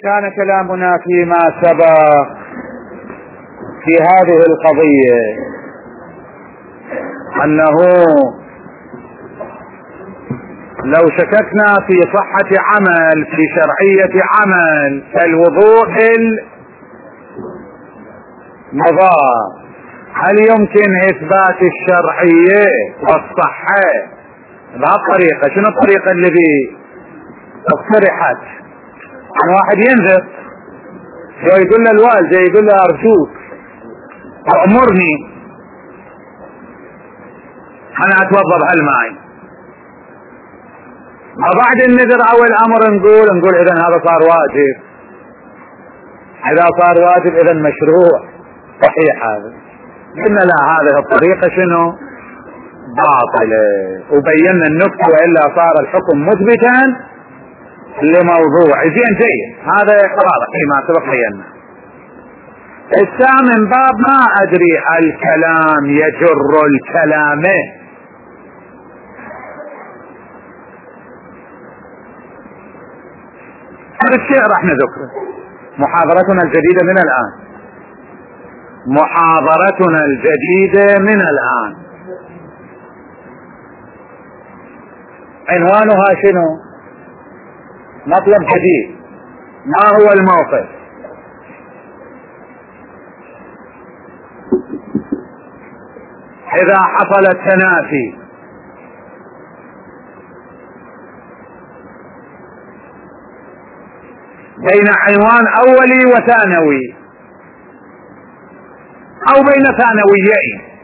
كان كلامنا فيما سبق في هذه القضية أنه لو شككنا في صحة عمل في شرعية عمل كالوضوء المضاد، هل يمكن إثبات الشرعية والصحة بهالطريقة؟ شنو الطريقة اللي اقترحت؟ واحد ينذر يقول له الوالد، يقول له أرجوك أمرني أنا أتوضأ بهالماء، وبعد النذر أو الأمر نقول إذن هذا صار واجب. إذا صار واجب إذن مشروع صحيح. هذا قلنا لا، هذه الطريقة شنو؟ باطلة، وبينا النكتة، وإلا صار الحكم مثبتا لموضوع. زين جيد، هذا قرار فيما سبق بينا. الثامن باب ما أدري الكلام يجر الكلام. هذا الشيء راح نذكره. محاضرتنا الجديدة من الآن، محاضرتنا الجديدة من الآن عنوانها شنو؟ مطلب جديد. ما هو الموقف؟ إذا حصل التنافي بين عنوان أولي وثانوي أو بين ثانويين،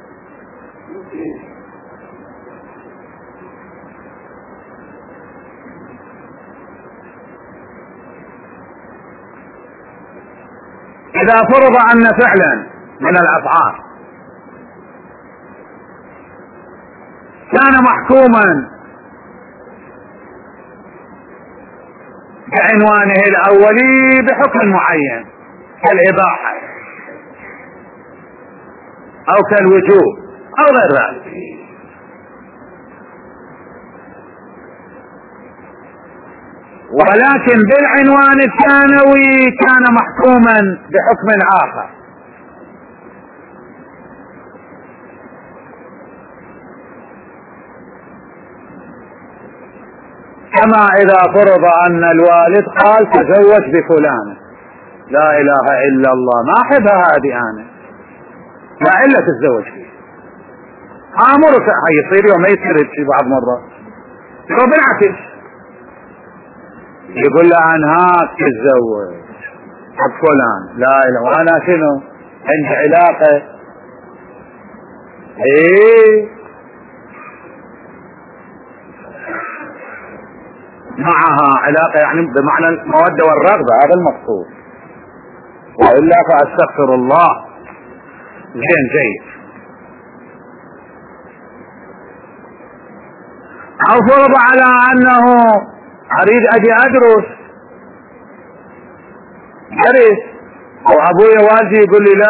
إذا فرض أن فعلا من الأفعال كان محكوما بعنوانه الأولي بحكم معين كالإباحة أو كالوجوب أو غير ذلك، ولكن بالعنوان الثانوي كان محكوما بحكم آخر، كما إذا فرض أن الوالد قال تزوج بفلانة، لا إله إلا الله، ما أحبها هذه أنا، لا إلا تتزوج فيه، آمرك يصير يوم ما يصير في بعض مرات، وبالعكس يقول له أنهاك تتزوج حق فلان، لا إله، وأنا شنو عندي علاقة معها، علاقة يعني بمعنى المودة والرغبة، هذا المقصود، وإلا فأستغفر الله. زين جيد. أو فرض على أنه أريد أجي أدرس وأبوي والدي يقول لي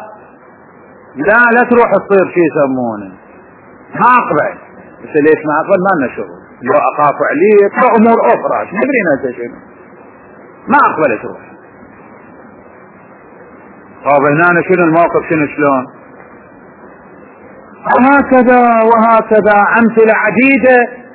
لا تروح تصير شي يسمونه، ما أقبل. بس ليش ما أقبل؟ ما لنا شغل، لو أخاف عليك وأمور أخرى تدرين أنت شنو، ما أقبل تروح. طب هنا شنو الموقف، شنو شلون؟ وهكذا أمثلة عديدة.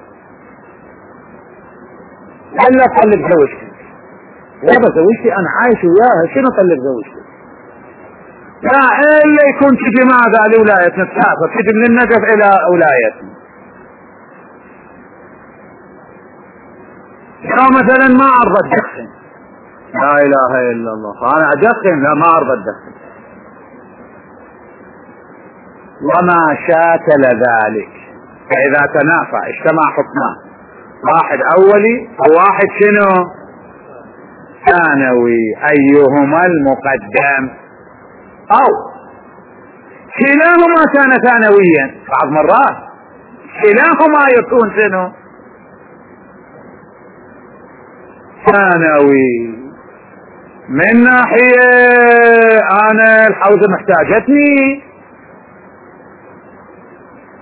إلا طلق زوجتي، يابا زوجتي أنا عايش وياها، شنو طلق زوجتي؟ لا، إلا يكون تجي ماذا لولايتنا، تسافر تجي من النجف إلى ولايتنا، أو مثلا ما أرضى تدخن، لا إله إلا الله، فأنا أدخن، لا ما أرضى أدخن، وما شاكل ذلك. فإذا تنافع اجتمع حكمان، واحد أولي وواحد شنو ثانوي، أيهما المقدم؟ أو كلاهما كان ثانويا، بعض مرات كلاهما يكون شنو ثانوي، من ناحية أنا الحوزة محتاجتني،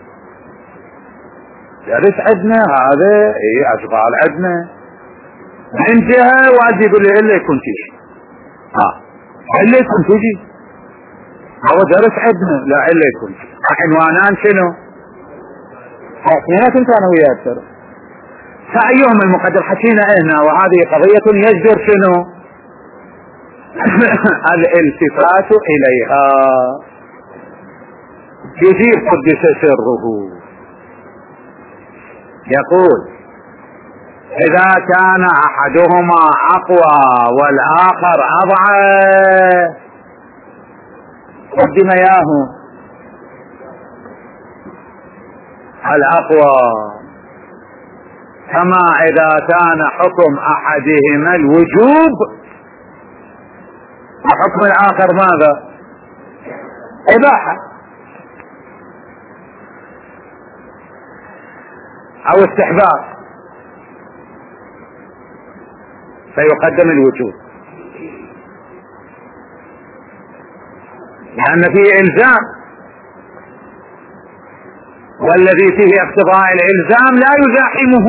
درس عندنا هذا، أشغال عندنا، من جهة والدي يقول لي إلا يكون تيجي إلا يكون تيجي هو درس عندنا لا إلا يكون عنوانان شنو اثنينات أنا وياك ترى فأيهم المقدر حكينا هنا وهذه قضية يجدر شنو الالتفات إليها يجيب قدس سره. يقول إذا كان أحدهما أقوى والآخر أضعف قدم ياه الأقوى، كما إذا كان حكم أحدهما الوجوب وحكم الآخر ماذا؟ إباحة أو استحباب، فيقدم الوجوب لأن فيه إلزام، والذي فيه اقتضاء الإلزام لا يزاحمه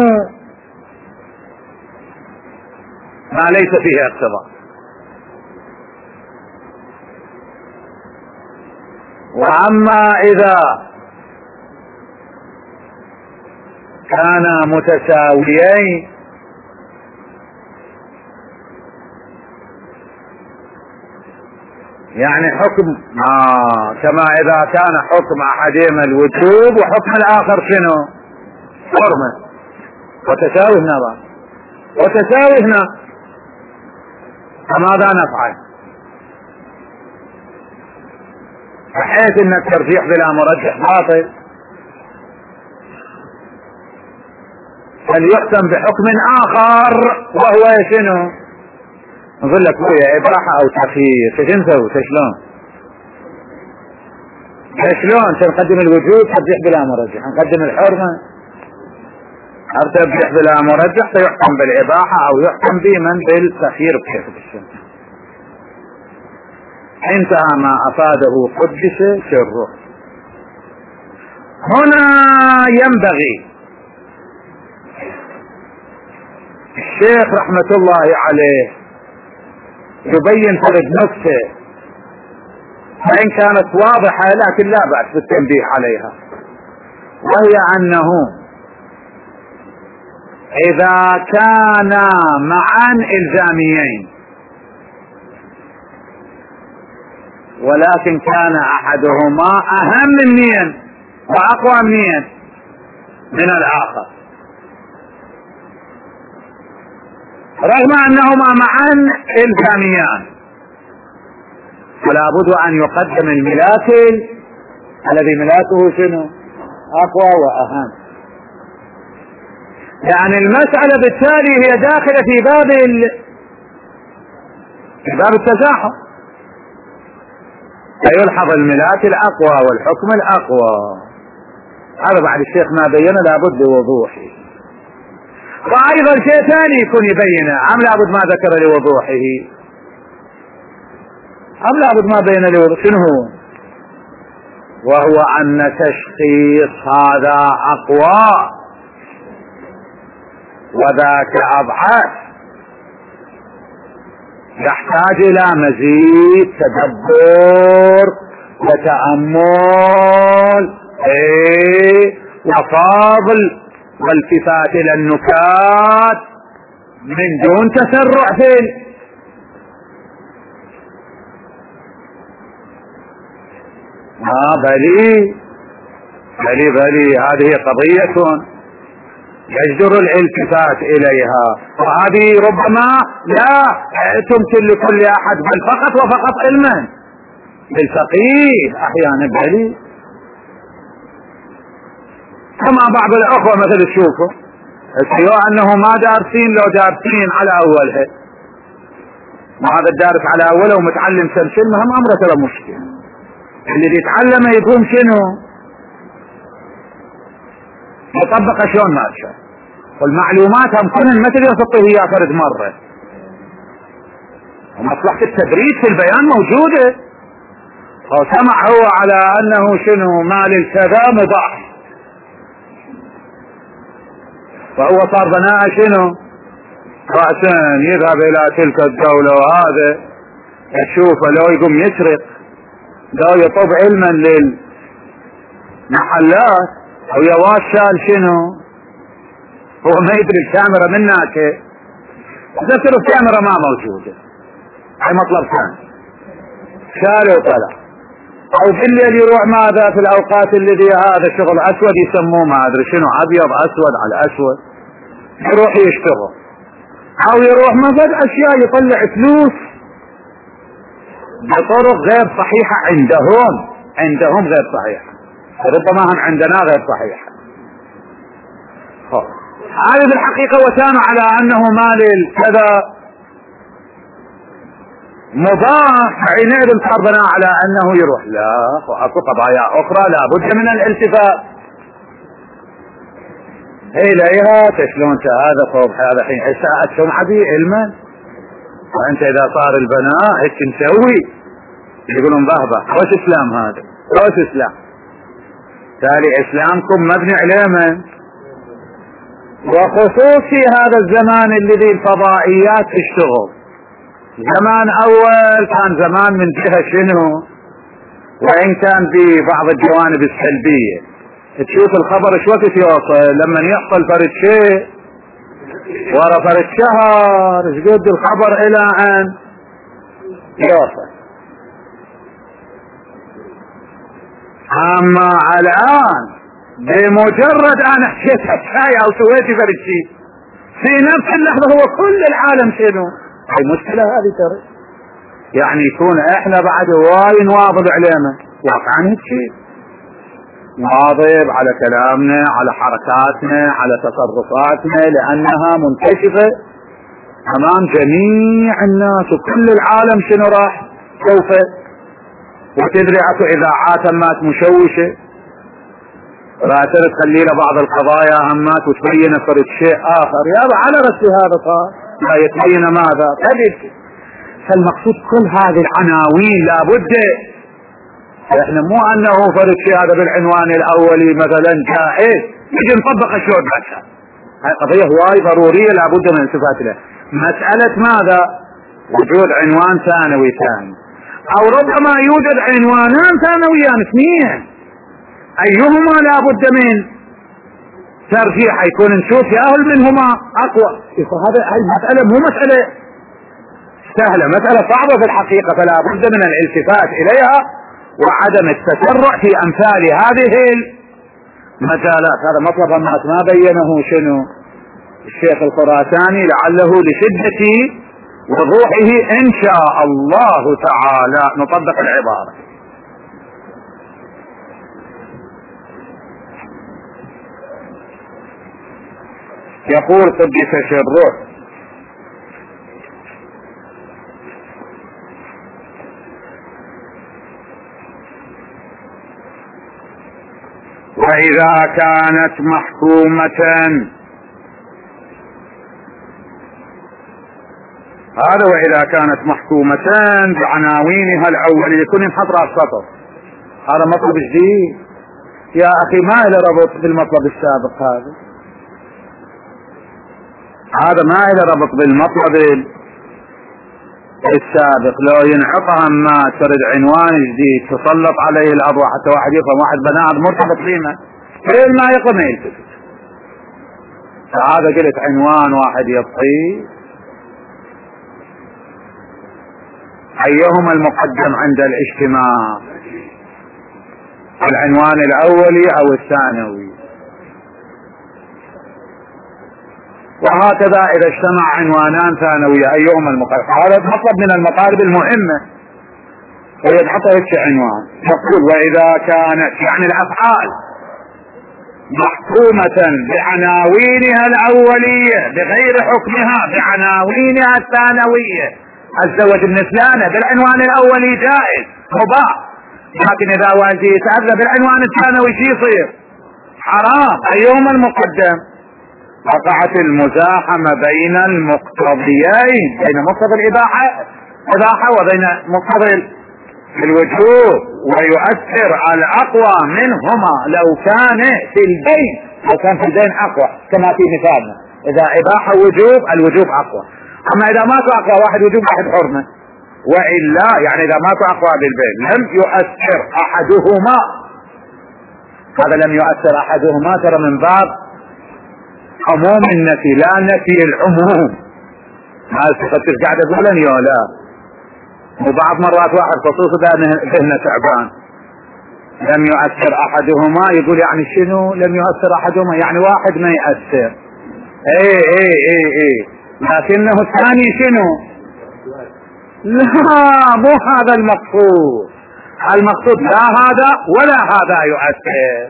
ما ليس فيه اقتضاء. وأما إذا كانا متساويين يعني حكم كما إذا كان حكم أحدهما الوجوب وحكم الآخر شنو؟ حرمة، وتساوي هنا بقى وتساوي هنا، فماذا نفعل؟ بحيث ان الترجيح بلا مرجح باطل، فليحكم بحكم آخر وهو شنو؟ نقول لك ويا إباحة أو تخيير، شو نسوي؟ شلون تنقدم الوجود ترجيح بلا مرجح، نقدم الحرمة ترجيح بلا مرجح، فيحكم بالإباحة أو يحكم بمن بالتخيير بكيف الشمس. انتهى ما أفاده قدس سره. هنا ينبغي الشيخ رحمة الله عليه يبين فرق نقطة وإن كانت واضحة لكن لا بأس بالتنبيه عليها، وهي أنه إذا كانا معا إلزاميين ولكن كان أحدهما أهم منين وأقوى منين من الآخر، رغم أنهما معا إلزاميان، فلا بد أن يقدم الملاك الذي ملاكه شنو أقوى وأهم، يعني المسألة بالتالي هي داخلة في باب التزاحم، فيلحظ الملاك الأقوى والحكم الأقوى. هذا بعد الشيخ ما بينه لابد لوضوحه. وأيضا شيء ثاني يكون يبينه، أم لابد ما ذكر لوضوحه، أم لابد ما بين لوضوحه، شنو هو؟ وهو أن تشخيص هذا أقوى وذاك أضعف يحتاج إلى مزيد تدبر وتأمل وفاضل والتفات إلى النكات من دون تسرع فيه. بلي هذه قضية يجدر الالتفات إليها، وهذه ربما لا تمكن لكل أحد بل فقط وفقط علما بالفقيه أحيانا بلي، كما بعض الأخوة مثل تشوفوا سواء أنه ما دارسين لو دارسين على أولها، وهذا الدارس على أوله ومتعلم سلسل مهم أمره ترى مشكلة، اللي يتعلم يقوم شنو يطبق شلون ما شاء، والمعلومات هم كلهم مثل يسطه هي فرد مرة، ومصلحة التدريس في البيان موجودة، وسمع هو على أنه شنو مال الكذا مضاح، وهو صار بناء شنو رأسا يذهب الى تلك الدولة، وهذا تشوفه لو يقوم يسرق، لو يطب علما للمحلات او يواش شال شنو، هو ما يدري الكاميرا من ناكي، اذا تصير الكاميرا ما موجودة هاي مطلب ثاني، شال وطلع. او بالليل يروح ماذا في الاوقات الذي هذا شغل اسود يسموه ما ادري شنو، ابيض اسود على اسود، يروح يشتغل، او يروح مفد اشياء يطلع فلوس بطرق غير صحيحة عندهم غير صحيحة، ربما هم عندنا غير صحيحة. هذه بالحقيقة وكان على انه مال كذا مضاف، حينئذ صار بناء على انه يروح. لا، واكو قضايا اخرى لابد من الالتفات اليها. شلون هذا فوق هذا حين اساءت سمعتي علما، وانت اذا صار البناء هيك نسوي، يقولون بهبه وش اسلام هذا، وش اسلام؟ تالي اسلامكم مبني على من؟ وخصوصي هذا الزمان الذي الفضائيات تشتغل. زمان اول كان زمان من جهة شنو، وان كان ببعض الجوانب السلبية، تشوف الخبر ايش وقت يوصل، لما يحصل فرد شيء ورا فرد شهر ايش قد الخبر الى ان يوصل. اما الان بمجرد انا حكيت شاي او سويت فرد شيء في نفس اللحظة هو كل العالم شنو. هاي مشكلة هذه ترى، يعني يكون احنا بعد هواي نواظب علينا، واقعا هيك شيء نواظب على كلامنا، على حركاتنا، على تصرفاتنا، لانها منكشفة امام جميع الناس وكل العالم شنو راح سوف. وتدري اكو اذاعات همات مشوشة راح تخلي له بعض القضايا همات وتبين فرد شيء اخر، يا على رأسي هذا صار لا يتبين ماذا تجد. فالمقصود كل هذه العناوين لابد، احنا مو انه فرد شيء هذا بالعنوان الاولي مثلا جائز نجي نطبق شلون بس، هاي قضية هواي ضرورية لابد من الالتفات لها. مسألة ماذا؟ وجود عنوان ثانوي ثاني، او ربما يوجد عنوانان ثانويان اثنين، ايهما لابد من ترجيح، يكون نشوف يا اهل منهما اقوى. هذه المسألة مو مسألة سهلة، مسألة صعبة في الحقيقة، فلا بد من الالتفات اليها وعدم التسرع في امثال هذه المجالات. هذا مطلب الناس ما بينه شنو الشيخ الخراساني، لعله لشدة وضوحه ان شاء الله تعالى نطبق العبارة. يقول قدس سره: وإذا كانت محكومة، هذا وإذا كانت محكومة بعناوينها الأولية، يكون ينحط رأس سطر. هذا مطلب جديد يا أخي، ما له ربط بالمطلب السابق، هذا ما له ربط بالمطلب السابق. لو ينحطها ما ترد عنوان جديد تسلط عليه الأضواء حتى واحد يفهم، واحد بناء مرتبط فيما غير ما يقوم يلتفت. فهذا قلت عنوان واحد يبقي، أيهما المقدم عند الاجتماع، العنوان الأولي أو الثانوي؟ وهكذا إذا اجتمع عنوانان ثانوية أيهما المقدم. هذا مطلب من المطالب المهمة، ويتحط هيك عنوان. يقول: وإذا كانت يعني الأفعال محكومة بعناوينها الأولية بغير حكمها بعناوينها الثانوية، الزواج بالنسلانة بالعنوان الأولي جائز مباح، لكن إذا والدي يتأذى بالعنوان الثانوي شي يصير؟ حرام. أيهما المقدم؟ وقعت المزاحمة بين المقتضيين، بين مقتضى الإباحة وبين مقتضى الوجوب، ويؤثر الأقوى منهما لو كان في الدين، لو كان في الدين أقوى كما في مثالنا، اذا اباحة وجوب الوجوب اقوى. اما اذا ماتوا اقوى واحد وجوب واحد حرمة، والا يعني اذا ماتوا اقوى بالبين لم يؤثر احدهما، هذا لم يؤثر احدهما ترى من باب عموم النفي لا نفي العموم. ما تفتش قاعد اقول يا لا، وبعض مرات واحد خصوصا ذهنه تعبان لم يؤثر احدهما يقول يعني شنو لم يؤثر احدهما؟ يعني واحد ما يؤثر ايه لكنه الثاني شنو؟ لا مو هذا المقصود، المقصود لا هذا ولا هذا يؤثر،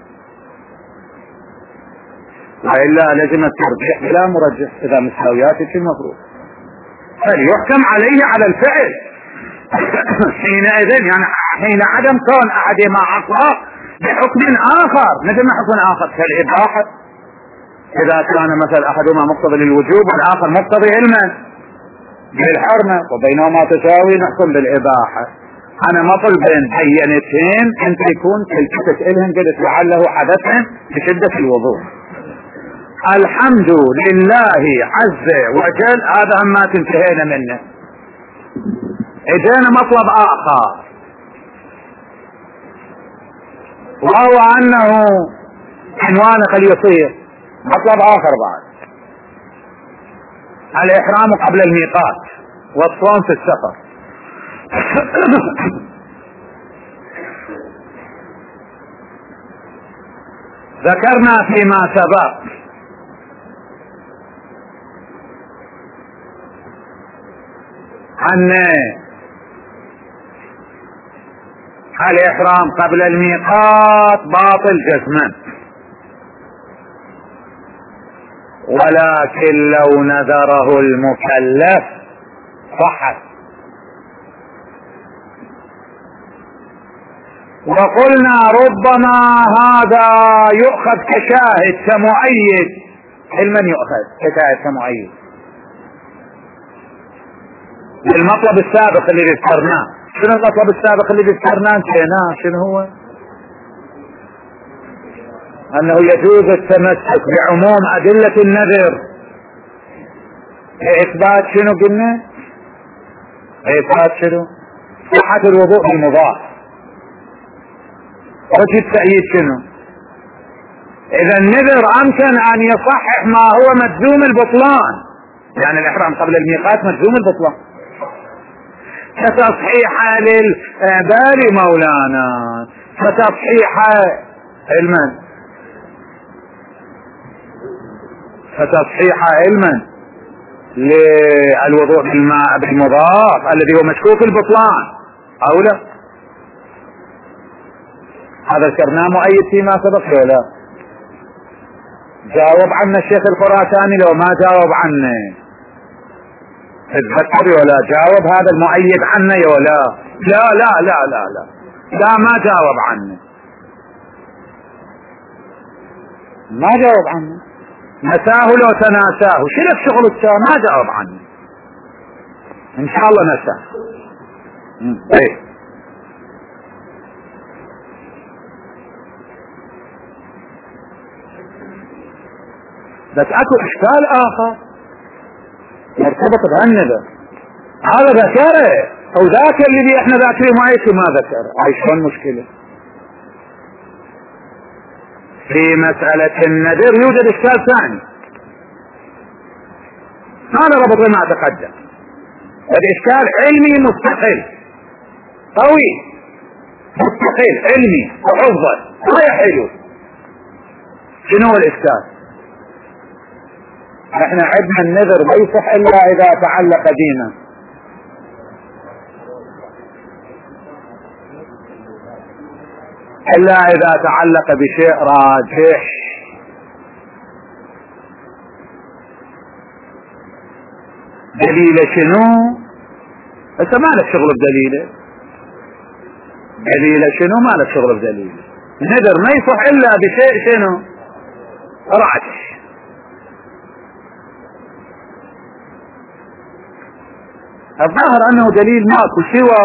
وإلا لازم الترجيح بلا مرجح. إذا مساويات في المفروض فليحكم عليه على الفعل حينئذ، يعني حين عدم كون أحدهما أقوى بحكم آخر، مثل ما حكم آخر كالإباحة، إذا كان مثل أحدهما مقتضي للوجوب والآخر مقتضي علما بالحرمة، وبينهما تساوي نحكم بالإباحة. أنا ما طلب بين بينتين أنت يكون تلتفت إلهم قلت لعله حدثهم بشدة الوضوء. الحمد لله عز وجل، هذا ما تنتهينا منه. اجينا مطلب اخر وهو انه عنوان قد يصير مطلب اخر بعد الاحرام قبل الميقات والصوم في السفر. ذكرنا فيما سبق أن الإحرام قبل الميقات باطل جزما، ولكن لو نذره المكلف صحت. وقلنا ربما هذا يؤخذ كشاهد كمؤيد. علما يؤخذ كشاهد كمؤيد المطلب السابق اللي ذكرناه. شنو المطلب السابق اللي ذكرناه؟ انتهيناه. شنو هو؟ انه يجوز التمسك بعموم ادلة النذر اثبات شنو قلنا؟ اثبات شنو؟ صحة الوضوء بالمضاف. وجه التأييد شنو؟ اذا النذر امكن ان يصحح ما هو مجزوم البطلان، يعني الاحرام قبل الميقات مجزوم البطلان، كتصحيح للباري مولانا، كتصحيح علما، كتصحيح علما للوضوء بالماء بالمضاف الذي هو مشكوك البطلان او لا. هذا ذكرناه مؤيد فيما سبق ولا؟ جاوب عنا الشيخ الخراساني لو ما جاوب عنه تتذكر ولا؟ جاوب هذا المؤيد عنه ولا؟ لا لا لا لا لا لا ما جاوب عنه، ما جاوب عنه، نساه لو تناساه. شنو الشغل الثاني؟ ما جاوب عنه، ان شاء الله نساه. ايه بس اكو اشكال اخر مرتبط بهالنذر، هذا ذكره او ذاك اللي احنا ذاكرين معيش ما ذكره. هاي شلون مشكلة؟ في مسألة النذر يوجد اشكال ثاني، هذا ربط ما تقدم. الاشكال علمي مستقل قوي، مستقل علمي وحفظه هاي حلو. شنو هو الاشكال؟ احنا عندنا النذر ما يصح الا اذا تعلق دينا، الا اذا تعلق بشيء راجح. دليله شنو؟ انت ما لك شغل بدليله، دليله شنو؟ ما لك شغل بدليله. النذر ما يصح الا بشيء شنو؟ راجح. الظاهر انه دليل ماكو سوى.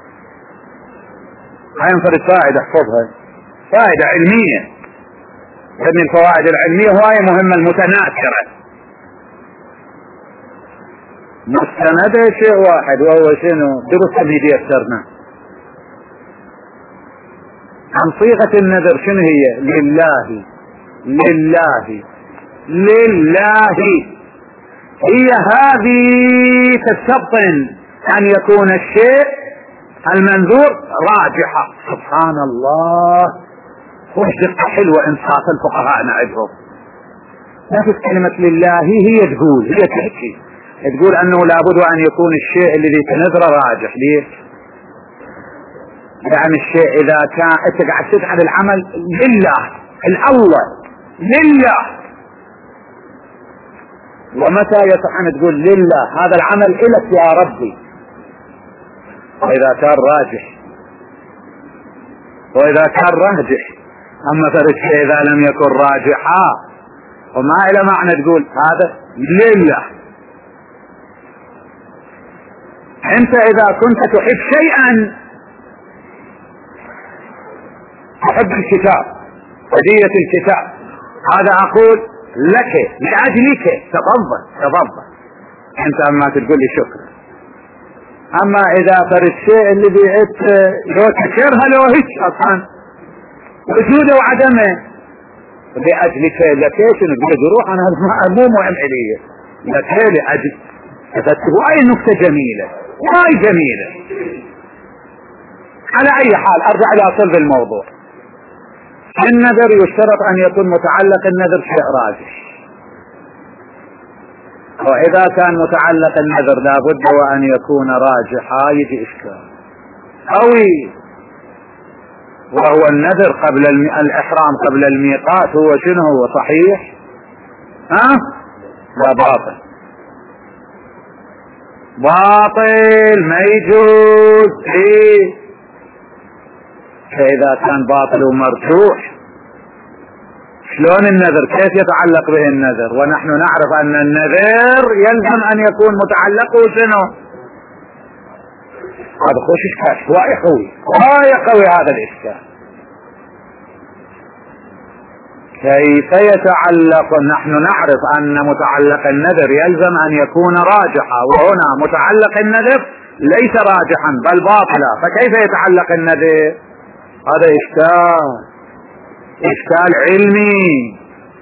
هاي انفرد فائدة احفظها، فائدة علمية، لان الفوائد العلمية هواية مهمة المتناثرة مستند شيء واحد وهو شنو؟ درس اللي يسرنا عن صيغة النذر شنو هي؟ لله لله لله. هي هذه تستبطن أن يكون الشيء المنذور راجحة. سبحان الله، وش دقة حلوة إنصاف الفقهاء نعرفهم. نفس كلمة لله هي تقول، هي تحكي تقول أنه لابد أن يكون الشيء الذي تنذره راجح. ليش؟ يعني الشيء إذا كان أنت قاعد تفعل العمل لله الأول لله، ومتى يصح أن تقول لله هذا العمل إلك يا ربي؟ وإذا كان راجح، وإذا كان راجح. أما فالشيء إذا لم يكن راجحا وما إلى معنى تقول هذا لله. أنت إذا كنت تحب شيئا، تحب الكتاب، هدية الكتاب، هذا أقول لك لأجلك، تفضل. أنت أما تقول لي شكرا. أما إذا فر الشيء اللي بيعت لو تكرها لو هيك أصلا وجوده وعدمه لأجلك لكيش نقول روح أنا مو مهم إلي لكي لأجل. أي نكتة جميلة واي جميلة. على أي حال أرجع إلى صلب الموضوع. النذر يشترط أن يكون متعلق النذر شيء راجح، وإذا كان متعلق النذر لابد وأن يكون راجحا يجي إشكال قوي. وهو النذر قبل الإحرام قبل الميقات هو شنو؟ هو صحيح لا باطل، باطل ما يجوز. فإذا كان باطل ومرجوح شلون النذر كيف يتعلق به النذر؟ ونحن نعرف أن النذر يلزم أن يكون متعلقه شنو؟ هذا خوش إشكال واي قوي هذا الإشكال. كيف يتعلق؟ نحن نعرف أن متعلق النذر يلزم أن يكون راجحا، وهنا متعلق النذر ليس راجحا بل باطلا، فكيف يتعلق النذر؟ هذا إشكال علمي.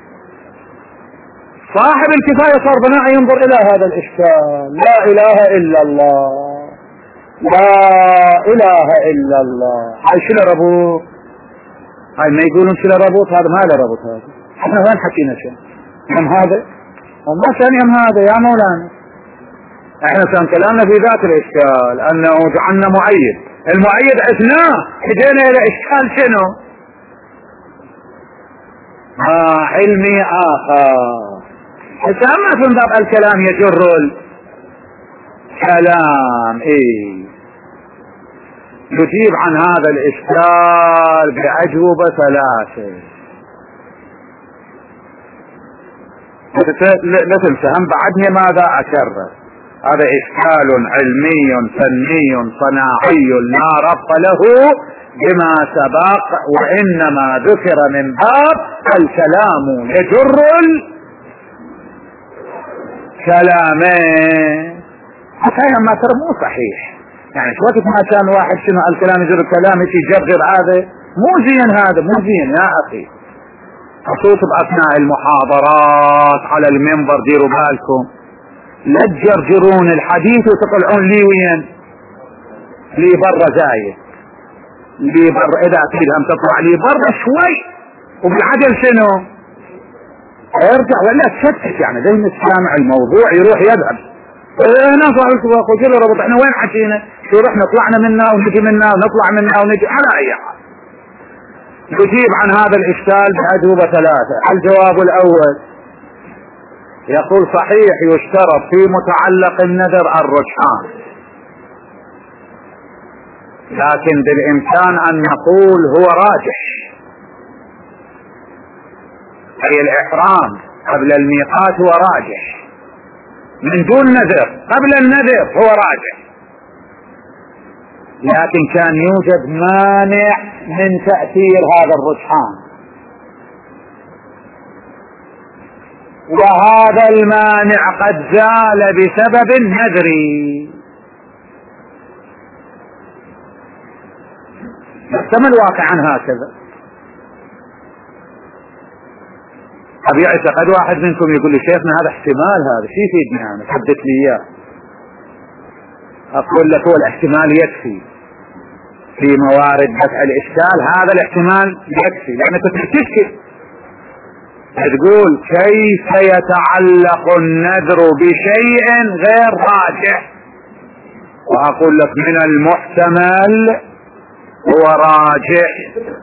صاحب الكفاية صار بناء ينظر إلى هذا الإشكال. لا إله إلا الله، لا إله إلا الله. هاي شو ربوط؟ هاي ما يقولون شو ربوط؟ هذا ما له ربط. هذا احنا وين حكينا شيء؟ يم هذا وما كان يم هذا يا مولانا. احنا كان كلامنا في ذات الإشكال أنه جعلنا مؤيد، المؤيد عثناه حجينا إلى إشكال شنو؟ علمي آخر. حسنا من باب الكلام يجر الكلام. يجيب عن هذا الإشكال بأجوبة ثلاثة. لا تنسى هم بعدني ماذا أكرر. هذا إشكال علمي فني صناعي لا ربط له بما سبق، وإنما ذكر من باب الكلام يجر الكلامين. حتى ما ترى مو صحيح، يعني شو وقت ما كان واحد شنو الكلام يجر الكلام يجرجر، هذا مو زين، هذا مو زين يا أخي. خصوصا بأثناء المحاضرات على المنبر ديروا بالكم لا تجرجرون الحديث وتطلعون لي وين؟ لي برا زايد، لي برا. إذا أكيد هم تطلع لي برا شوي وبالعدل شنو؟ ارجع ولا تشتت، يعني زي السامع الموضوع يروح يذهب. هنا صاحب وجل ربط. احنا وين حكينا؟ شو رحنا طلعنا منا ونجي منا ونطلع منا ونجي على أي حال. يجيب عن هذا الإشكال بأجوبة ثلاثة. الجواب الأول يقول صحيح يشترط في متعلق النذر الرجحان، لكن بالإمكان أن نقول هو راجح، أي الإحرام قبل الميقات هو راجح من دون نذر، قبل النذر هو راجح، لكن كان يوجد مانع من تأثير هذا الرجحان، وهذا المانع قد زال بسبب النذر. يحتمل واقعا هكذا. أبي يعتقد واحد منكم يقول لي شيخنا هذا احتمال، هذا شيء يفيدني أنا حدث لي إياه. أقول لك هو الاحتمال يكفي في موارد دفع الإشكال، هذا الاحتمال يكفي، لأنك تشكل تقول كيف يتعلق النذر بشيء غير راجح، وأقول لك من المحتمل هو راجح،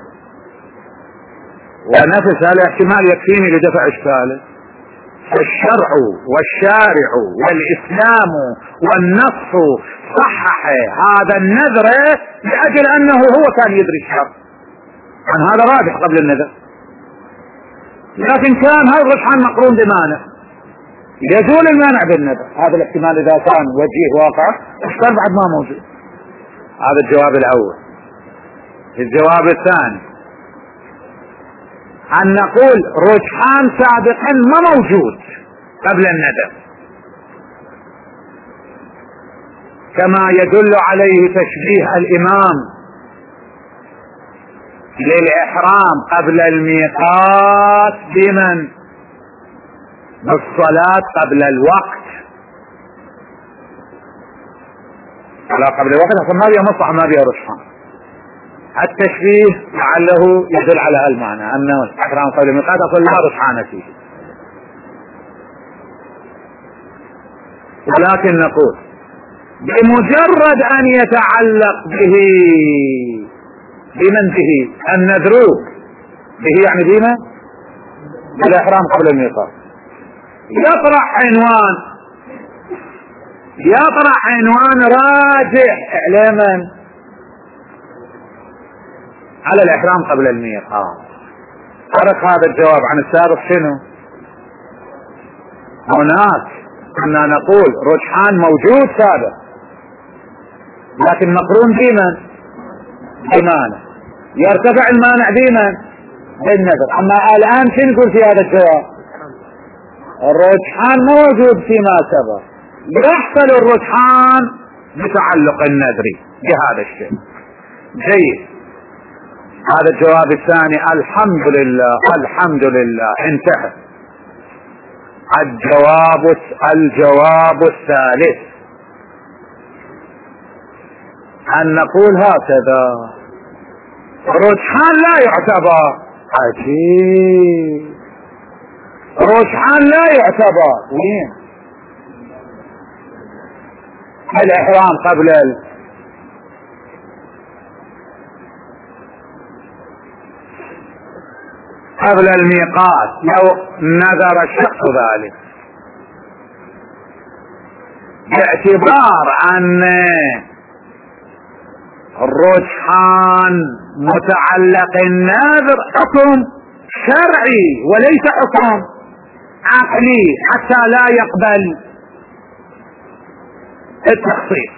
ونفس هذا الاحتمال يكفيني لدفع إشكاله. الشرع والشارع والإسلام والنص صحح هذا النذر لأجل أنه هو كان يدري الشرع عن هذا راجح قبل النذر، لكن كان هذا الرجحان مقرون بمانع يزول المانع بالنذر. هذا الاحتمال إذا كان وجيه واقع الشرع بعد ما موجود. هذا الجواب الأول. الجواب الثاني أن نقول رجحان سابقا ما موجود قبل الندب، كما يدل عليه تشبيه الإمام للإحرام قبل الميقات بمن؟ بالصلاة قبل الوقت. لا قبل الوقت عشان ما بيها مصلحة ما بيها رجحان. التشبيه لعله يدل على المعنى أنه الإحرام قبل الميقات أصلا لا رجحان فيه، ولكن نقول بمجرد أن يتعلق به بمن به النذر به، يعني بما الإحرام قبل الميقات، يطرح عنوان راجح إعلاما على الإحرام قبل الميقات. فرق هذا الجواب عن السابق شنو؟ هناك كنا نقول رجحان موجود سابق لكن مقرون بمن؟ بمانع، يرتفع المانع بمن؟ بالنذر. أما الآن شو نقول في هذا الجواب؟ الرجحان موجود فيما سبق، يحصل الرجحان بتعلق النذر بهذا الشيء. جيد. هذا الجواب الثاني الحمد لله الحمد لله انتهى. الجواب الثالث أن نقول هكذا رجحان لا يعتبر. عجيب، رجحان لا يعتبر وين؟ الإحرام قبل الميقات لو نذر الشخص ذلك، باعتبار أن الرجحان متعلق النذر حكم شرعي وليس حكم عقلي حتى لا يقبل التخصيص،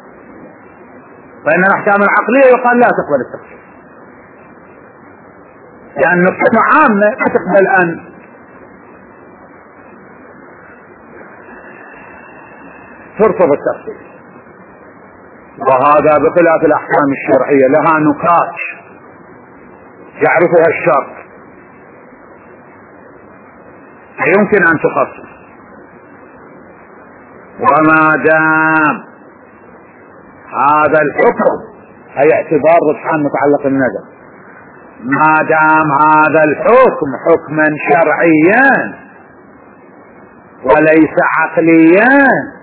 فإن الأحكام العقلية يقال لا تقبل التخصيص، لأن الحكمة عامة لا تقبل أن ترفض التخصيص. وهذا بخلاف الأحكام الشرعية لها نقاط يعرفها الشرع يمكن أن تخصص. وما دام هذا الحكم أي اعتبار رجحان متعلق النذر، ما دام هذا الحكم حكما شرعيا وليس عقليا،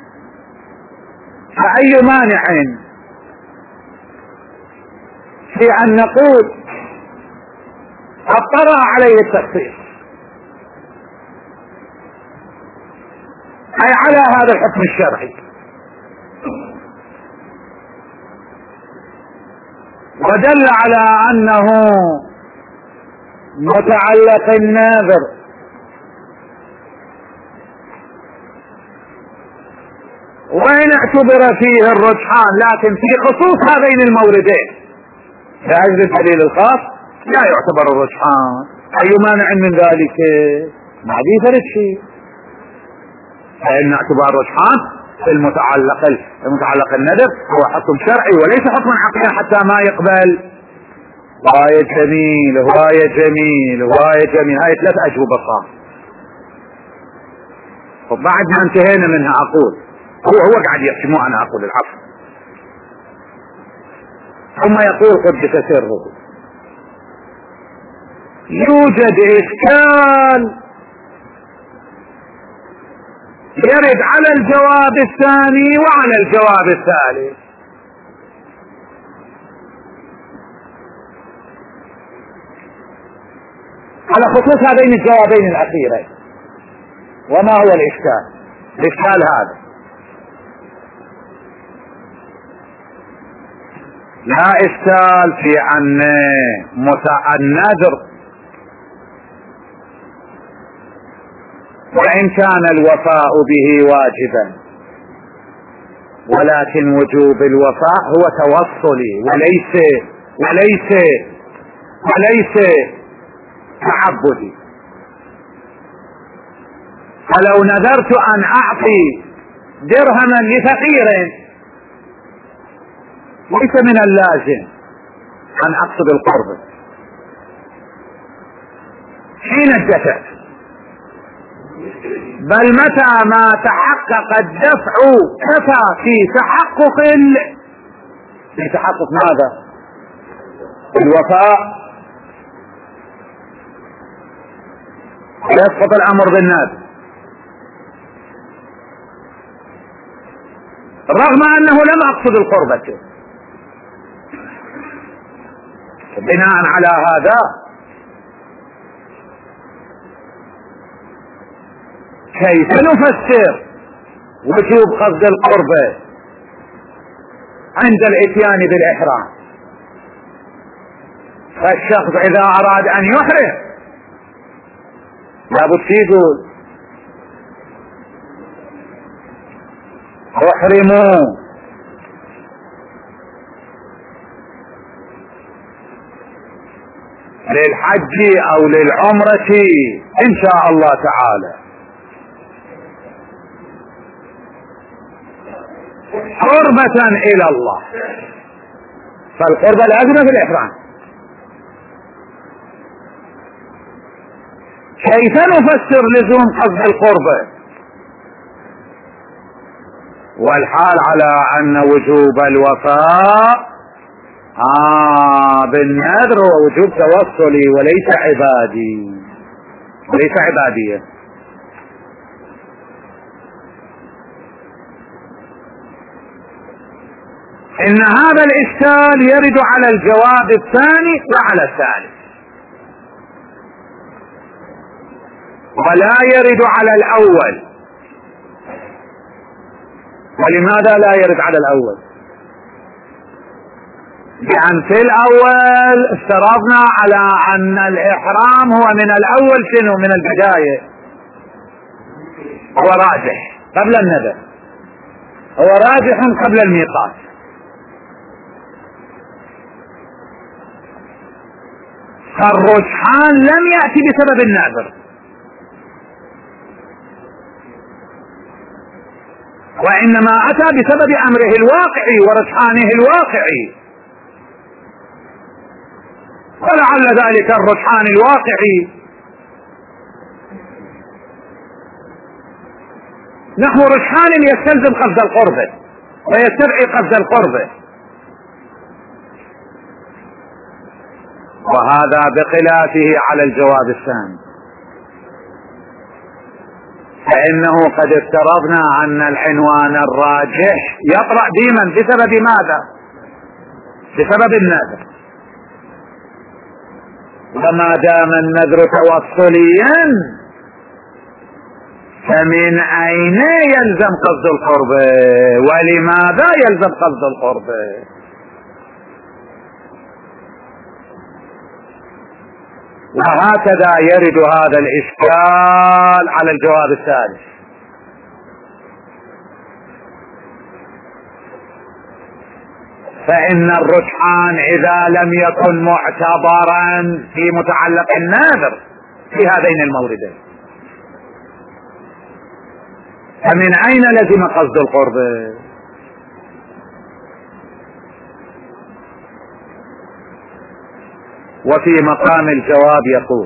فأي مانع في أن نقول اضطر عليه التخصيص أي على هذا الحكم الشرعي، ودل على أنه متعلق الناظر وإن اعتبر فيه الرجحان، لكن في خصوص هذين الموردين لأجل الدليل الخاص لا يعتبر الرجحان. أي مانع من ذلك؟ ما بيفرق شيء، فإن اعتبار الرجحان في المتعلق النذر هو حكم شرعي وليس حكم عقلي حتى ما يقبل. هواية جميل هواية جميل هواية جميل، هاي 3 أجوبة صار. وبعد ما انتهينا منها أقول هو قاعد يحكي مو أنا أقول، العفو. ثم يقول قدس سره: يوجد إشكال يرد على الجواب الثاني وعلى الجواب الثالث. على خصوص هذين الجوابين الأخيرين. وما هو الإشكال؟ الإشكال هذا: لا إشكال في أن النذر وإن كان الوفاء به واجبا، ولكن وجوب الوفاء هو توصلي وليس تعبدي. فلو نذرت أن أعطي درهما لفقير ليس من اللازم أن أقصد القرب حين الدفع، بل متى ما تحقق الدفع كفى في تحقق ماذا؟ الوفاء، يسقط الأمر بالنذر، رغم أنه لم أقصد القربة. بناء على هذا كيف نفسر وجوب قصد القربة عند الاتيان بالإحرام؟ فالشخص إذا أراد أن يحرم لابد يقول: احرموا للحج أو للعمرة إن شاء الله تعالى، قربة إلى الله. فالقربة لازمة في الإحرام. كيف نفسر لزوم قصد القربة والحال على أن وجوب الوفاء بالنذر هو وجوب توصلي وليس عبادية؟ إن هذا الإشكال يرد على الجواب الثاني وعلى الثالث، ولا يرد على الأول. ولماذا لا يرد على الأول؟ لأن في الأول افترضنا على أن الإحرام هو من الأول من البداية، هو راجح قبل النذر، هو راجح قبل الميقات. فالرجحان لم يأتي بسبب النذر، وإنما أتى بسبب أمره الواقعي ورجحانه الواقعي. ولعل ذلك الرجحان الواقعي نحو رجحان يستلزم قصد القربة ويستدعي قصد القربة، وهذا بخلافه على الجواب الثاني، فإنه قد افترضنا أن العنوان الراجح يطرأ ديما بسبب ماذا؟ بسبب النذر. وما دام النذر توصليا فمن أين يلزم قصد القربة؟ ولماذا يلزم قصد القربة؟ وهكذا يرد هذا الإشكال على الجواب الثالث. فإن الرجحان إذا لم يكن معتبرا في متعلق النذر في هذين الموردين، فمن أين لزم قصد القرب؟ وفي مقام الجواب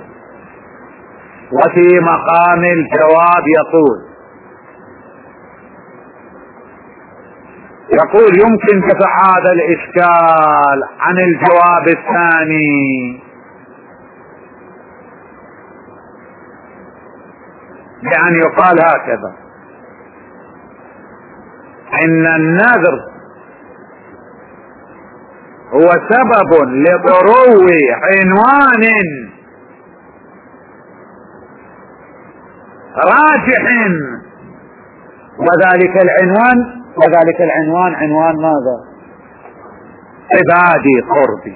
يقول يمكن دفع هذا الإشكال عن الجواب الثاني بأن يقال هكذا: إن النذر هو سبب لضرو عنوان راجح، وذلك العنوان عنوان ماذا؟ عبادي قربي.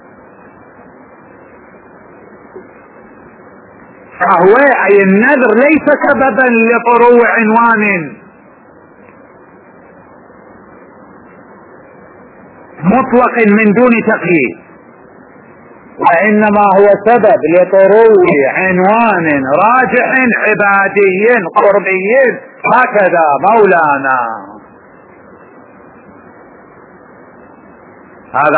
فهو أي النذر ليس سببا لضرو عنوان مطلق من دون تقييد، وإنما هو سبب لطرو عنوان راجح عبادي قربي. هكذا مولانا. هذا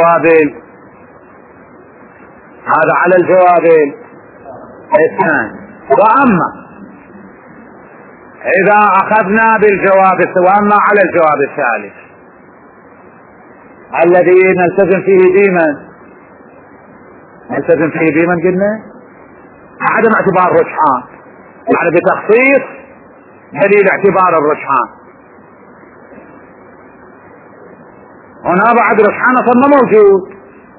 على الجواب الثاني. وأما إذا أخذنا بالجواب وأما على الجواب الثالث الذي نلتزم فيه ديما قلنا عدم اعتبار الرجحان، يعني بتخصيص دليل اعتبار الرجحان. هنا بعد رجحان صرنا موجود،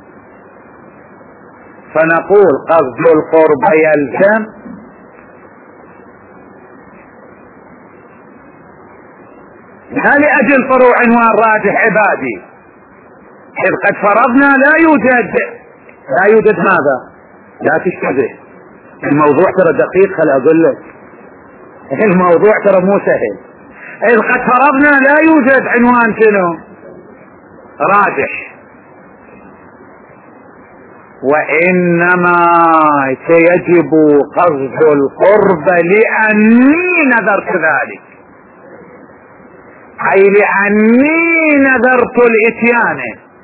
فنقول قصد القرب يلزم لا لأجل طلوع عنوان راجح عبادي، إذ قد فرضنا لا يوجد ماذا؟ لا تشتبه. الموضوع ترى دقيق، خل أقول لك الموضوع ترى مو سهل. إذ قد فرضنا لا يوجد عنوان شنو؟ راجح، وإنما سيجب قصد القرب لأني نذرت ذلك، أي لأني نذرت الإتيان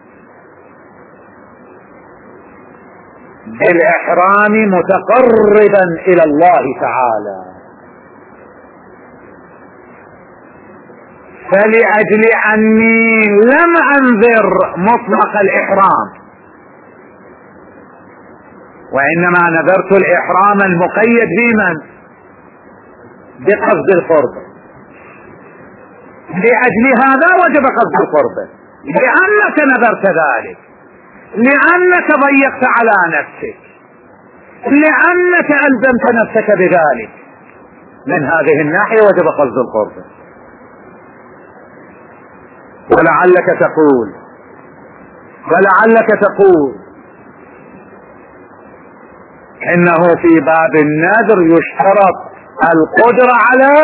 بالإحرام متقربا إلى الله تعالى، فلأجل أني لم أنذر مطلق الإحرام، وإنما نذرت الإحرام المقيد بمن؟ بقصد القرب. لأجل هذا وجب قصد القرب، لأنك نذرت ذلك، لأنك ضيقت على نفسك، لأنك ألزمت نفسك بذلك. من هذه الناحية وجب قصد القرب. ولعلك تقول إنه في باب النذر يشترط القدرة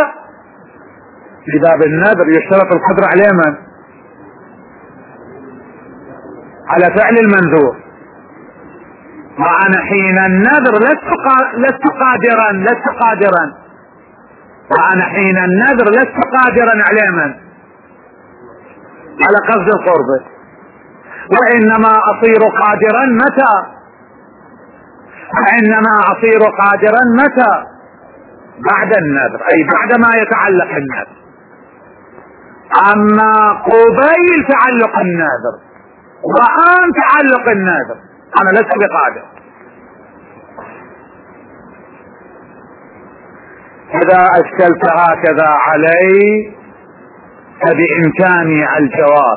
على من؟ على فعل المنذور. وأنا حين النذر لست قادرا على من؟ على قصد القرب، وإنما أصير قادرا متى؟ بعد النذر، أي بعد ما يتعلق النذر. أما قبيل تعلق النذر وآن تعلق النذر أنا لست بقادر. إذا أشكلت هكذا علي فبإمكاني الجواب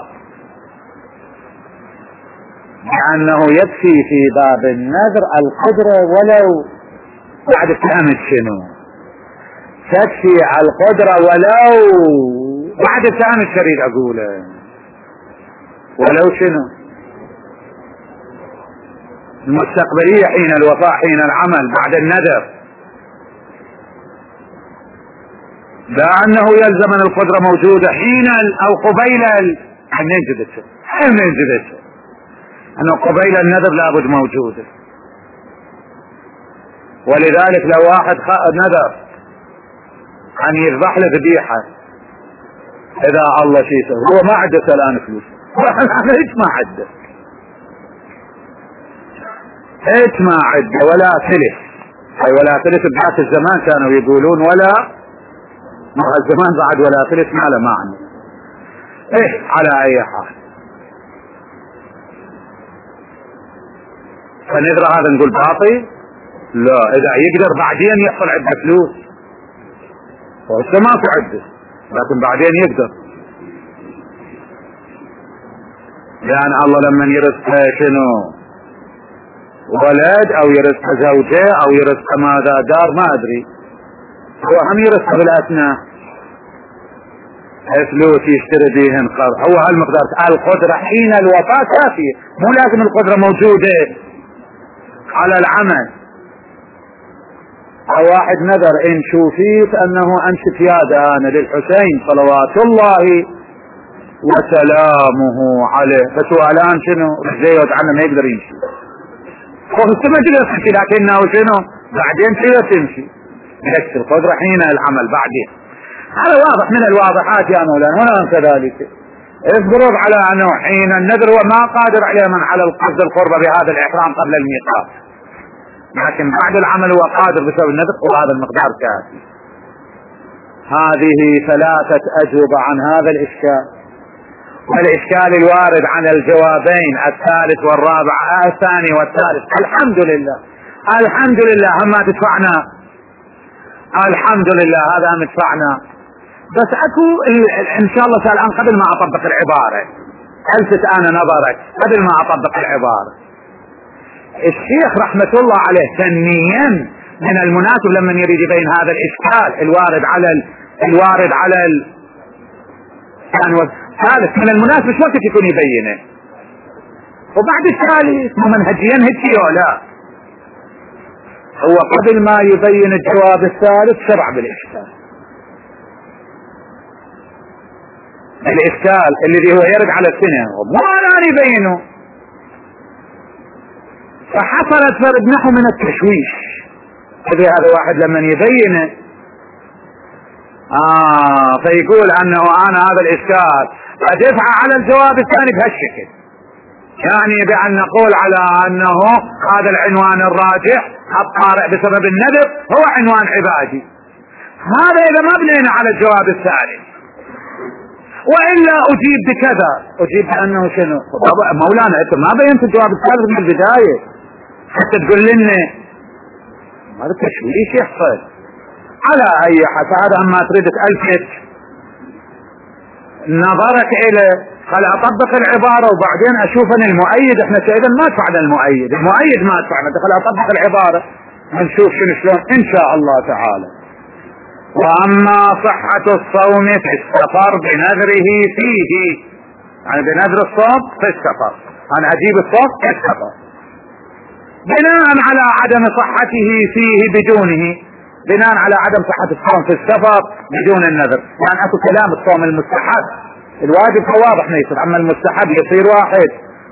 لأنه يكفي في باب النذر القدرة ولو بعد فهمت شنو تكفي القدرة ولو بعد فهم الشريط أقوله ولو شنو المستقبلية حين الوفاء حين العمل بعد النذر، لا أنه يلزم أن القدرة موجودة حين أو قبيل أن ينجد أنه قبيل النذر لابد موجودة. ولذلك لو واحد نذر أن يذبح له ذبيحة. إذا الله شيء هو ما عنده الآن فلوس، أنا هيك ما عنده، هيك ما عنده ولا ثلث، أي ولا ثلث بذاك الزمان كانوا يقولون، ولا الزمان بعد ولا ثلث ما له معنى. إيه على أي حال، فنقدر هذا نقول باطل؟ لا، إذا يقدر بعدين يحصل عنده فلوس، وهسه ما في عنده، لكن بعدين يقدر، لأن الله لما يرزق شنو ولد أو يرزق زوجة أو يرزق ماذا دار ما أدري، هو هم يرزق بالأثناء فلوس يشتري بيهن قرض، هو هالمقدار. القدرة حين الوفاة كافية، مو لازم القدرة موجودة على العمل. أو واحد نذر إن شوفيت أنه أمشي ياده أنا للحسين صلوات الله وسلامه عليه، بس هو الآن شنو زيود عنه ما يقدر يمشي، هو ما تقدر تمشي، لكنه شنو بعدين تقدر تمشي، بس القدرة حين العمل بعدين. هذا واضح من الواضحات يا مولانا. هنا كذلك افترض على أنه حين النذر هو ما قادر عليه من على القصد القربة بهذا الإحرام قبل الميقات، لكن بعد العمل هو قادر بسبب النذر، وهذا المقدار كافي. هذه ثلاثة أجوبة عن هذا الإشكال. والإشكال الوارد عن الجوابين الثالث والرابع الثاني والثالث، الحمد لله الحمد لله هم ما تدفعنا، الحمد لله هذا مدفعنا. بس اكو ان شاء الله الان قبل ما اطبق العبارة الفت انا نظرك، قبل ما اطبق العبارة الشيخ رحمة الله عليه فنيا من المناسب لما يريد يبين هذا الاشكال الوارد على الثالث، من المناسب شو وقت يكون يبينه، وبعد الثالث مو منهجيا هيك ولا هو قبل ما يبين الجواب الثالث شرع بالإشكال. الإشكال الذي هو يرد على السنة ما الآن يبينه، فحصلت فرد نحو من التشويش. هذا واحد لما يبينه فيقول أنه أنا هذا الإشكال أدفع على الجواب الثاني بهالشكل، يعني بأن نقول على أنه هذا العنوان الراجح الطارئ بسبب النذر هو عنوان عبادي. هذا إذا ما بنينا على الجواب الثالث، وإلا أجيب بكذا، أجيب بأنه شنو مولانا أنت ما بينت الجواب الثالث من البداية حتى تقول لنا هذا تشويش يحصل. على أي حال هذا أما تريد تألفت نظرك إلى خل أطبق العبارة وبعدين أشوف أن المؤيد احنا سيدا ما دفعنا المؤيد ما دفعنا، خل أطبق العبارة نشوف شلون إن شاء الله تعالى. وأما صحة الصوم في السفر بنذره فيه، يعني بنذر الصوم في السفر، أنا أجيب الصوم في السفر بناء على عدم صحته فيه بدونه، بناء على عدم صحة الصوم في السفر بدون النذر. يعني أكو كلام الصوم المستحب الواجب فواضح ما يصير، أما المستحب يصير واحد.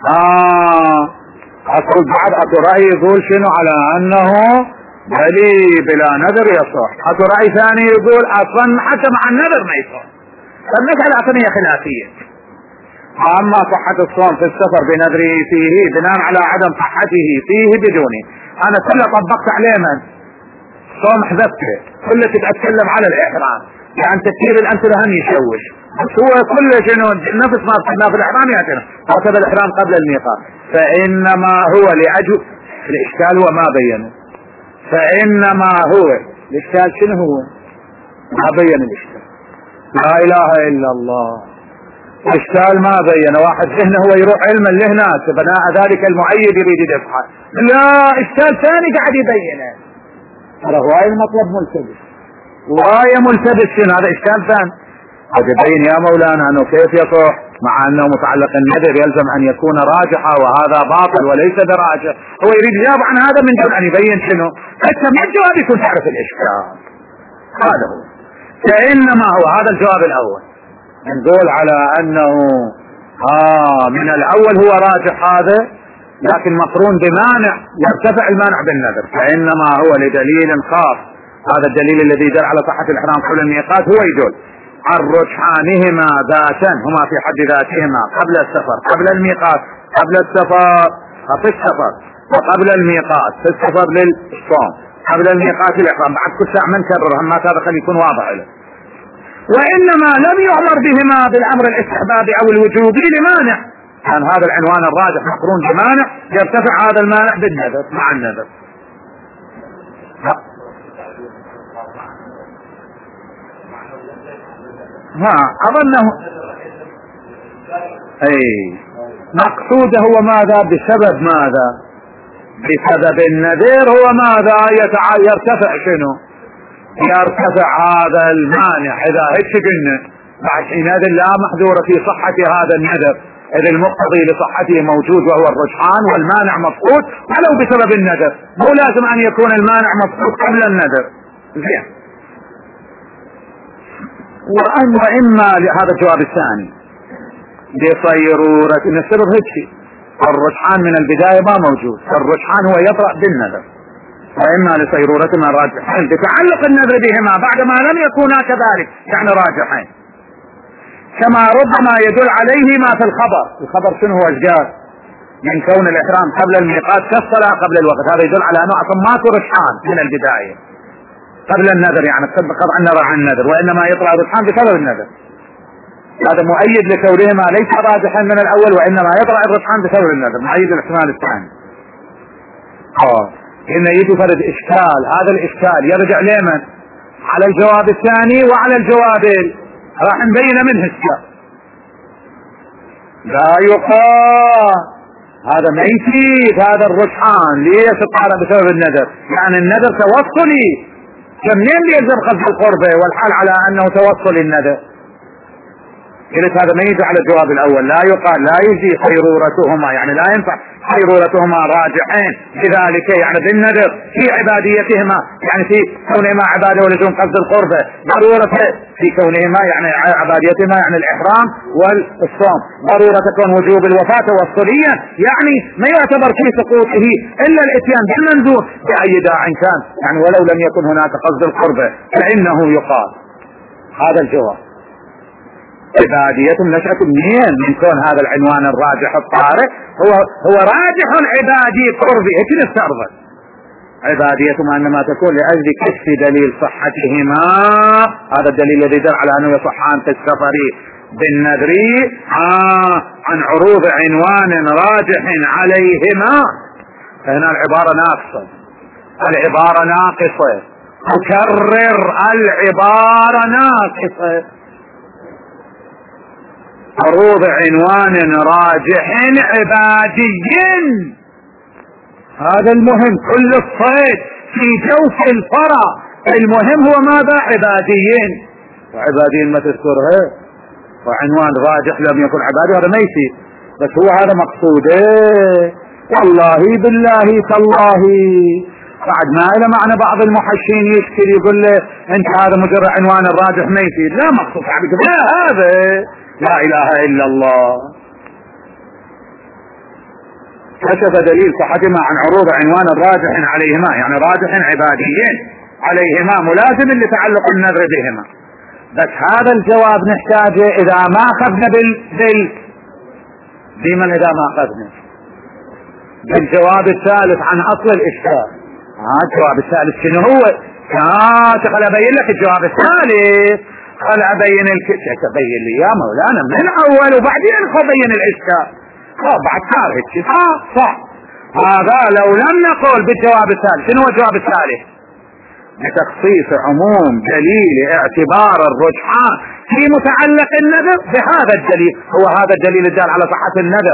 أقول بعد أكو رأي يقول شنو على أنه بلي بلا نذر يصح، أكو رأي ثاني يقول أصلا حتى مع النذر ما يصح. فالمسألة أصلا خلافية. أما صحة الصوم في السفر بنذره فيه بناء على عدم صحته فيه بدونه، أنا كله طبقت عليه من صوم حذفته، كله تتكلم على الإحرام، يعني تفكير الأمثلة هم يشوش، بس هو كله شنو نفس ما صدنا في الإحرام يعتنا رتب الإحرام قبل الميقات. فإنما هو لأجل الإشكال هو ما بينه، فإنما هو الإشكال شنو هو ما بين الإشكال، لا إله إلا الله. الإشكال ما بين، واحد ذهنه هو يروح علما لهناك بناء ذلك المؤيد يريد يدفعه، لا إشكال ثاني قاعد يبينه، هذا هو المطلب ملتبس، وهي ملتبس شنو هذا إشكال ثاني. قد يبين يا مولانا أنه كيف يصح مع أنه متعلق النذر يلزم أن يكون راجحا وهذا باطل وليس براجح، هو يريد يجاب عن هذا من دون أن يبين شنو حتى ما الجواب يكون تعرف الإشكال. هذا هو، فإنما هو هذا الجواب الأول، نقول على أنه من الأول هو راجح هذا، لكن مقرون بمانع يرتفع المانع بالنذر، فإنما هو لدليل خاص هذا الدليل الذي يدل على صحة الإحرام قبل الميقات هو يدل عن رجحانهما ذاتا، هما في حد ذاتهما قبل السفر، قبل الميقات، قبل السفر في السفر، وقبل الميقات في السفر للصوم، قبل الميقات الإحرام. بعد كل ساعة ما نكرر هم هذا خلي يكون واضح له. وإنما لم يؤمر بهما بالأمر الاستحبابي أو الوجوبي لمانع، كان هذا العنوان الراجح مقرون بمانع يرتفع هذا المانع بالنذر مع النذر. أظنه مقصوده هو ماذا؟ بسبب ماذا؟ بسبب النذير هو ماذا؟ يرتفع شنو؟ يرتفع هذا المانع. إذا هيك قلنا بعد حينئذ لا محذور في صحة هذا النذر، إذ المقتضي لصحته موجود وهو الرجحان، والمانع مفقود ولو بسبب النذر، مو لازم أن يكون المانع مفقود قبل النذر. زين. وإما لهذا الجواب الثاني بصيرورة نسبب هيك، الرجحان من البداية ما موجود، الرجحان هو يطرأ بالنذر، وإما لصيرورتهما راجحين بتعلق النذر بهما بعدما لم يكونا كذلك، يعني راجحين، كما ربما يدل عليه ما في الخبر شنو هو الجار من كون الإحرام قبل الميقات كالصلاة قبل الوقت، هذا يدل على أنه أصلا ماكو رجحان من البداية قبل النذر، يعني قطع النظر عن النذر، وإنما يطلع رجحان بسبب النذر. هذا مؤيد لكونهما ليس راجحا من الأول، وإنما يطلع الرجحان بسبب النذر، مؤيد الاحتمال الثاني. هنا يجي فرد إشكال، هذا الإشكال يرجع لمن؟ على الجواب الثاني وعلى الجواب راح نبين منه الشيء. لا يقال هذا ما يفيد هذا الرجحان، ليش صار بسبب النذر؟ يعني النذر توصلي، منين يلزم خلف القربة والحال على أنه توصل النذر؟ قلت هذا ما يجي على الجواب الأول، لا يقال لا يجي خيرورتهما، يعني لا ينفع خيرورتهما راجحين بذلك، يعني بالنذر في عباديتهما، يعني في كونهما عبادة ولزوم قصد القربة، ضرورة في كونهما يعني عباديتهما يعني الإحرام والصوم، ضرورة تكون وجوب الوفاة والصلية، يعني ما يعتبر في سقوطه إلا الإتيان بالمنذور بأي داع كان، يعني ولو لم يكن هناك قصد القربة فإنه يقال. هذا الجواب. عبادية نشأة منين؟ من كون هذا العنوان الراجح الطارئ هو راجح عبادي قربي، هيك نستعرض عبادية ما انما تكون لأجل كشف دليل صحتهما، هذا الدليل الذي يدل على انه يصحان في السفر بالنذر عن عروض عنوان راجح عليهما. فهنا العبارة ناقصة، العبارة ناقصة، أكرر العبارة ناقصة. عروض عنوان راجح عبادي، هذا المهم، كل الصيد في جوف الفرع، المهم هو ماذا؟ عباديين، وعباديين ما تذكرها، وعنوان راجح لم يكن عبادي هذا ما يصير، بس هو هذا مقصوده. والله بالله تالله بعد ما إلى معنى بعض المحشين يشكل يقول له انت هذا مجرد عنوان الراجح ما يصير، لا مقصود لا هذا لا إله إلا الله. كشف دليل صحتهما عن عروض عنوان راجح عليهما، يعني راجح عباديين عليهما ملازم لتعلق النذر بهما. بس هذا الجواب نحتاجه إذا ما أخذنا بمن إذا ما أخذنا بالجواب الثالث عن أصل الإشكال. الجواب الثالث شنو هو؟ خل أبين لك الجواب الثالث، خل أبين تبين لي يا مولانا من أول وبعدين أبين الإشكال. بعد كارهت صح. هذا لو لم نقول بالجواب الثالث، شنو هو الجواب الثالث؟ بتخصيص عموم دليل اعتبار الرجحان في متعلق النذر بهذا الدليل، هو هذا الدليل الدال على صحة النذر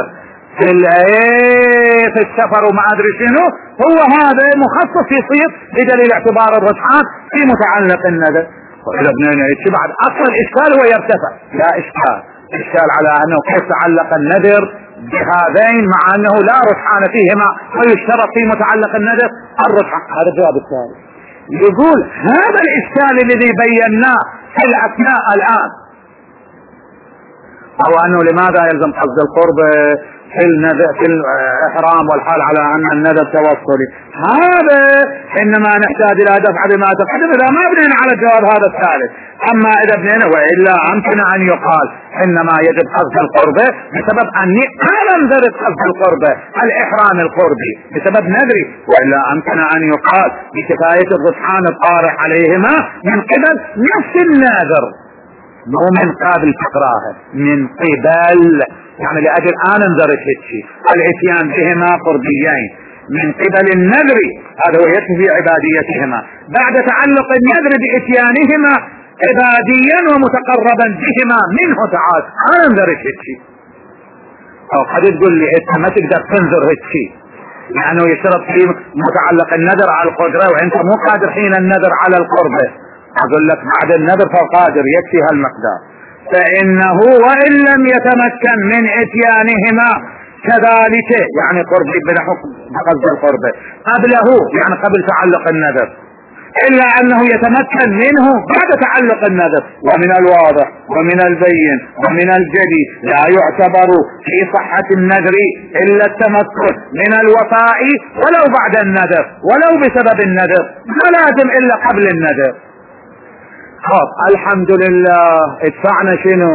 في السفر وما أدري شنو، هو هذا مخصص يصير بدليل اعتبار الرجحان في متعلق النذر. وإذا بنينا بعد أصل الإشكال هو يرتفع، لا إشكال على أنه كيف تعلق النذر بهذين مع أنه لا رجحان فيهما ويشترط في متعلق النذر الرجحان. هذا الجواب الثالث. يقول هذا الإشكال الذي بيناه في الأثناء الآن، أو أنه لماذا يلزم قصد القرب في الإحرام والحال على أن النذر توصلي، هذا إنما نحتاج إلى دفع بما تقدم إذا ما بنينا على الجواب هذا الثالث. أما إذا بنينا وإلا أمكن أن يقال إنما يجب قصد القربة بسبب أني أنا نذرت قصد القربة الإحرام القربي بسبب نذري، وإلا أمكن أن يقال بكفاية الرجحان الطارح عليهما من قبل نفس الناذر، مو من قبل تقراها، من قبل يعني لأجل أنا نذرت هيك الاتيان بهما قربيين من قبل النذر، هذا هو يكفي عباديتهما بعد تعلق النذر باتيانهما عباديا ومتقربا بهما منه تعالى. انا نذرت هيك، او قد تقول لي انت ما تقدر تنذر هيك لانه يشترط في متعلق النذر على القدرة وانت مو قادر حين النذر على القربة. اقول لك بعد النذر فقادر يكفي هالمقدار، فانه وان لم يتمكن من اتيانهما كذلك يعني قرب بقصد القربة قبله يعني قبل تعلق النذر، الا انه يتمكن منه بعد تعلق النذر. ومن الواضح ومن البين ومن الجلي لا يعتبر في صحة النذر الا التمكن من الوفاء ولو بعد النذر ولو بسبب النذر، ما لازم الا قبل النذر. خب الحمد لله ادفعنا شنو؟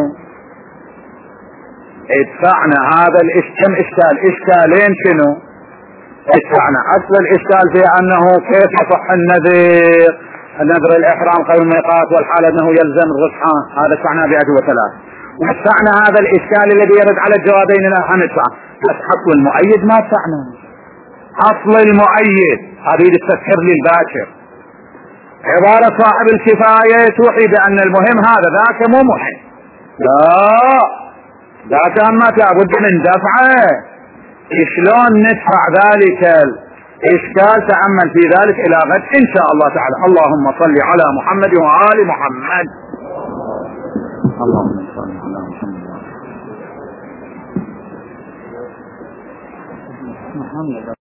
ادفعنا هذا كم اشكال؟ اشكالين شنو؟ ادفعنا اصل الاشكال في انه كيف يصح النذر الاحرام قبل الميقات والحال انه يلزم الرجحان، هذا ادفعنا بأدوة ثلاث. وادفعنا هذا الاشكال الذي يرد على الجوابين لا هندفع، بس اصل المؤيد ما ادفعنا. اصل المؤيد هذه تفكر لي الباكر، عبارة صاحب الكفاية توحي بان المهم هذا ذاك مو مهم، لا ذاك اما لابد من دفعه. شلون ندفع ذلك الاشكال؟ تأمل في ذلك الى غد ان شاء الله تعالى. اللهم صل على محمد وآل محمد. اللهم صل على محمد.